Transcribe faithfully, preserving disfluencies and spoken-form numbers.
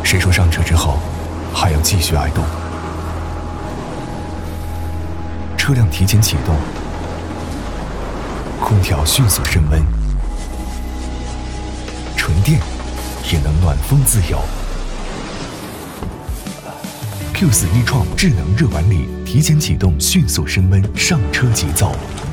谁说上车之后还要继续挨冻？车辆提前启动，空调迅速升温，纯电也能暖风自由。Q 四 e-tron 智能热管理提前启动，迅速升温，上车即走。